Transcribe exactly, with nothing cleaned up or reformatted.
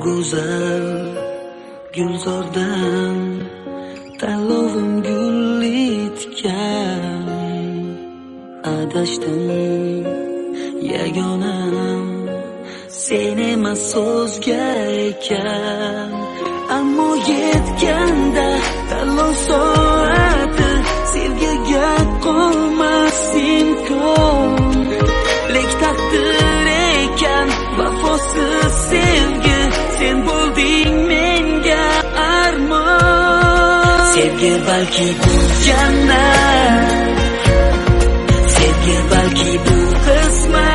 go'zal gulzordan tanlovim gulli tikan. Adashdim yagonam sen emas so'zga ekan. Ammo yetganda tanlov soati sevgiga qolmas imkon. Lek taqdir ekan vafosiz sevgi, sen bo'lding menga armon. Sevgi balki bu jannat, sevgi balki bu qismat.